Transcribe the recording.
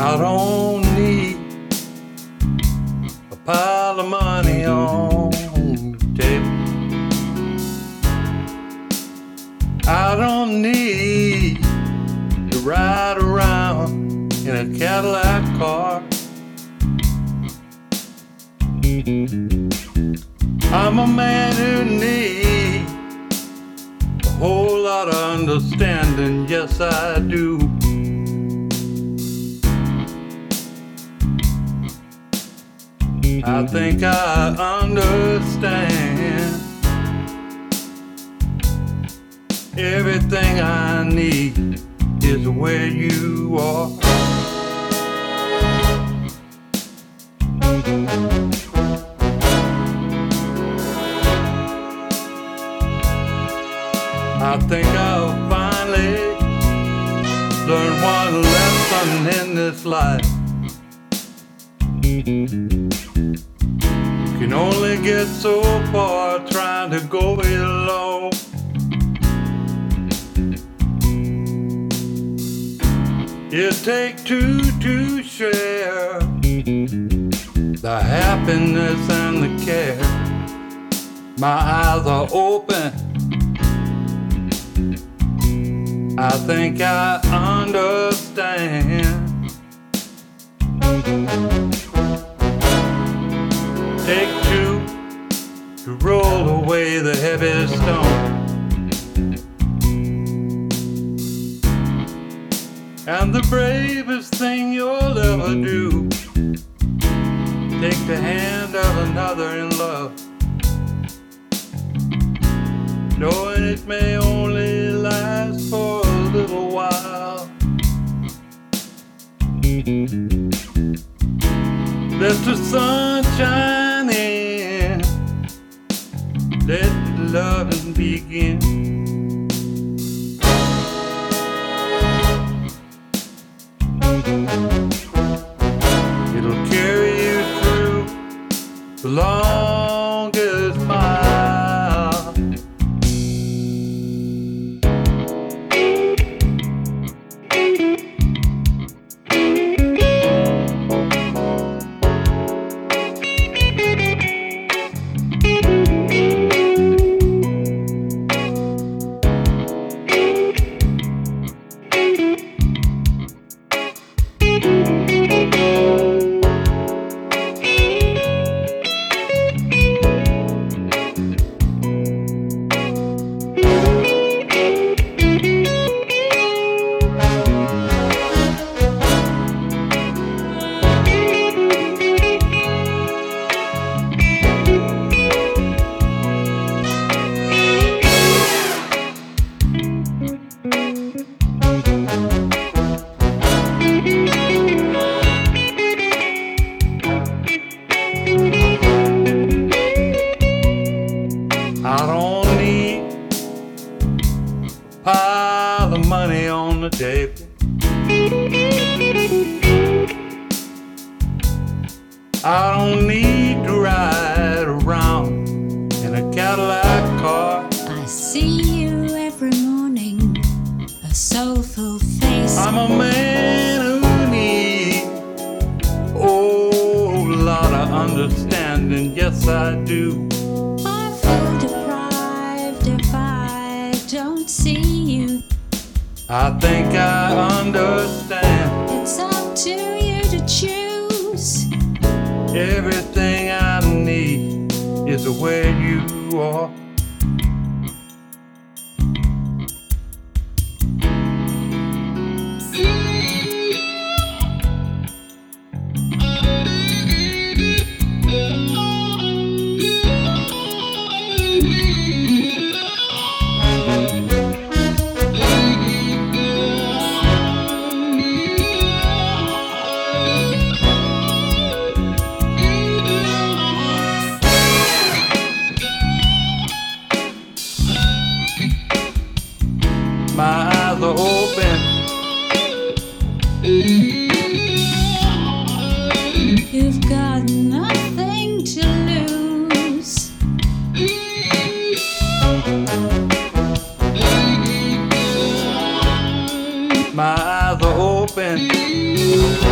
I don't need a pile of money on the table. I don't need to ride around in a Cadillac car. I'm a man who needs a whole lot of understanding, yes I do. I think I understand everything I need is where you are. I think I'll finally learn one lesson in this life. You can only get so far trying to go it alone. It takes two to share the happiness and the care. My eyes are open, I think I understand. Take two to roll away the heavy stone, and the bravest thing you'll ever do, take the hand of another in love, knowing it may only last for a little while. Let the sun shine in, let the loving begin. It'll carry you through the longest mile. I don't need a pile of money on the table. I don't need to ride around in a Cadillac car. I see you every morning, a soulful face. I'm a man who needs a whole lot of understanding, yes I do. I feel deprived if I don't see you. I think I understand It's up to you to choose. everything I need is where you are. My eyes are open, You've got nothing to lose. my eyes are open.